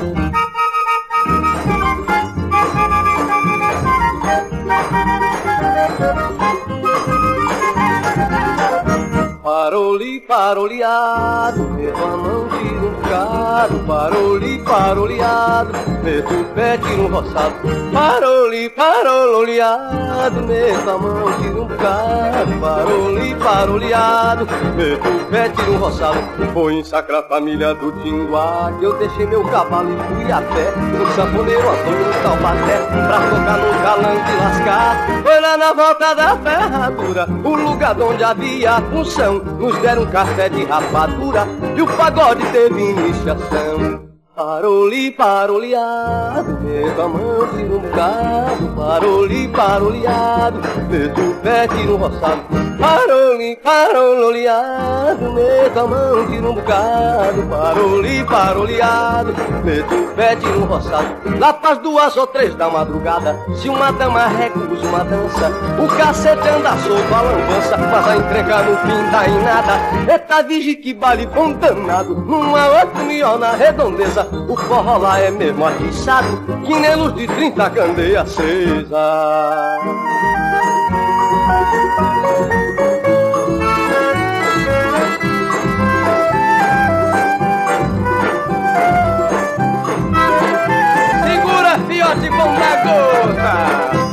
Parou-lhe, parou-liado, meto a mão, tiro um bocado. Parou-lhe, parou-liado, meto o pé, tiro um roçado. Parou-lhe, parou-liado, meto a mão, tiro um bocado. Parou-lhe, parou-liado, meto o pé, tiro um roçado. Foi ensacrar a família do Tinguá, que eu deixei meu cavalo e fui a pé no sanfoneiro Antônio no Taubaté, pra tocar no galã de lascar. Foi lá na volta da ferradura, o lugar onde havia função. Nos deram um café de rapadura e o pagode teve iniciação. Parou-lhe, parou-liado, meto a mão, tiro um bocado. Parou-lhe, parou-liado, meto o pé, tiro um roçado. Parou-lhe, parou-liado, meto a mão, tiro um bocado. Parou-lhe, parou-liado, meto o pé, tiro um roçado. Lá pras 2 ou 3 da madrugada, se uma dama recusa uma dança, o cacete anda solto, a lambança, mas a encrenca no fim dá em nada. Eita, vige que baile bom danado, numa outra melhor na redondeza. O forró lá é mesmo atiçado, que nem luz de 30 candeia acesa. Segura, fiote, bom da gota.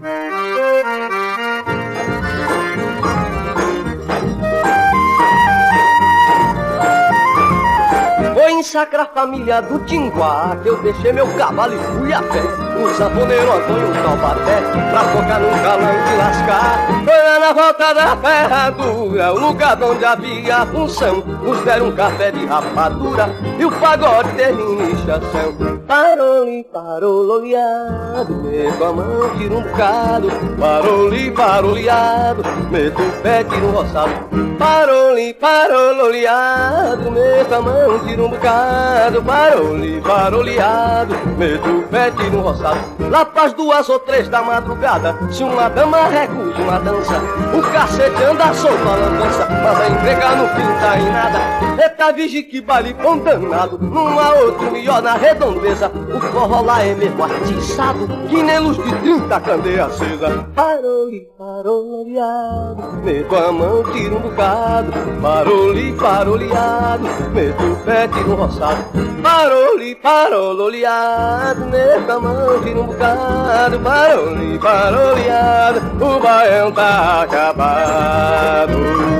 Foi ensacrar a família do Tinguá, que eu deixei meu cavalo e fui a pé o sanfoneiro Antônio no Taubaté, pra tocar num galã de lascar. Foi lá na volta da ferradura, o lugar onde havia função. Nos deram um café de rapadura e o pagode teve iniciação. Parou-lhe, parou-liado, meto a mão, tiro um bocado. Parou-lhe, parou-liado, meto o pé, tiro um roçado. Parou-lhe, parou-liado, meto a mão, tiro um bocado. Parou-lhe, parou-liado, meto o pé, tiro um roçado. Lá pras 2 ou 3 da madrugada, se uma dama recusa uma dança, o cacete anda solto, a lambança, mas a entregar no fim tá em nada. Eita, vige que baile bom danado, numa outra melhor na redondeza. O forró lá é mesmo atiçado, que nem luz de 30 candeia acesa. Parou-lhe, parou-liado, meto a mão, tiro um bocado. Parou-lhe, parou-liado, meto o pé, tiro um roçado. Parou-lhe, parou-liado, meto a mão, tiro um bocado. Parou-lhe, parou-liado, o baião tá acabado.